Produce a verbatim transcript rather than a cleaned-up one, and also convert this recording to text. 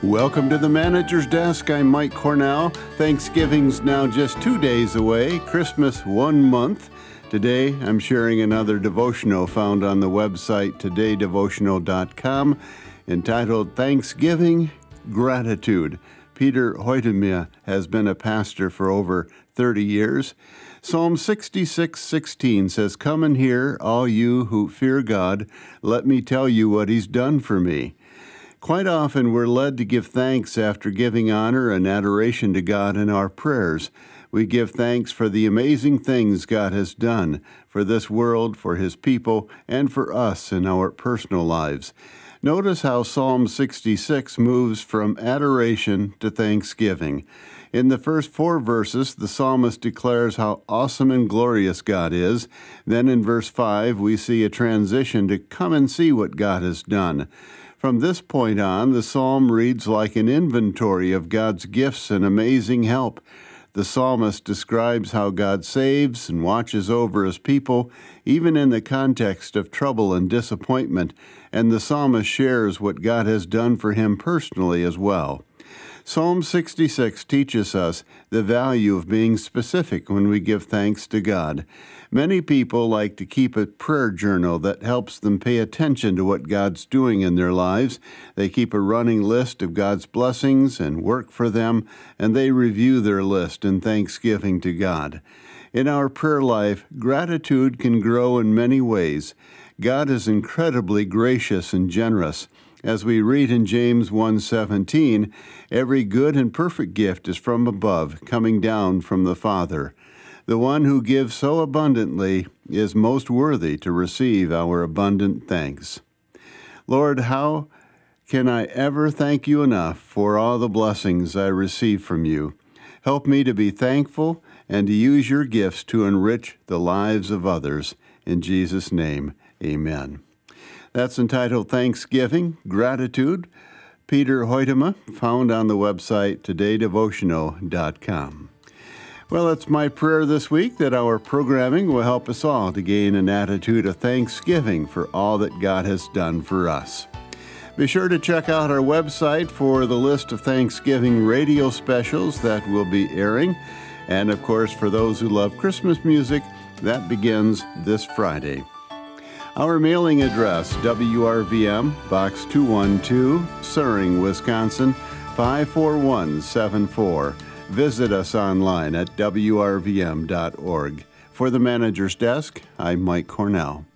Welcome to the Manager's Desk. I'm Mike Cornell. Thanksgiving's now just two days away, Christmas one month. Today, I'm sharing another devotional found on the website today devotional dot com entitled Thanksgiving Gratitude. Peter Hoytemia has been a pastor for over thirty years. Psalm sixty-six sixteen says, "Come and hear, all you who fear God. Let me tell you what He's done for me." Quite often we're led to give thanks after giving honor and adoration to God in our prayers. We give thanks for the amazing things God has done for this world, for His people, and for us in our personal lives. Notice how Psalm sixty-six moves from adoration to thanksgiving. In the first four verses, the psalmist declares how awesome and glorious God is. Then in verse five, we see a transition to come and see what God has done. From this point on, the psalm reads like an inventory of God's gifts and amazing help. The psalmist describes how God saves and watches over His people, even in the context of trouble and disappointment, and the psalmist shares what God has done for him personally as well. Psalm sixty-six teaches us the value of being specific when we give thanks to God. Many people like to keep a prayer journal that helps them pay attention to what God's doing in their lives. They keep a running list of God's blessings and work for them, and they review their list in thanksgiving to God. In our prayer life, gratitude can grow in many ways. God is incredibly gracious and generous. As we read in James one seventeen, every good and perfect gift is from above, coming down from the Father. The one who gives so abundantly is most worthy to receive our abundant thanks. Lord, how can I ever thank you enough for all the blessings I receive from you? Help me to be thankful and to use your gifts to enrich the lives of others. In Jesus' name, amen. That's entitled Thanksgiving Gratitude. Peter Hoytemia, found on the website today devotional dot com. Well, it's my prayer this week that our programming will help us all to gain an attitude of thanksgiving for all that God has done for us. Be sure to check out our website for the list of Thanksgiving radio specials that will be airing. And, of course, for those who love Christmas music, that begins this Friday. Our mailing address, W R V M, Box two one two, Suring, Wisconsin, five four one seven four. Visit us online at W R V M dot org. For the Manager's Desk, I'm Mike Cornell.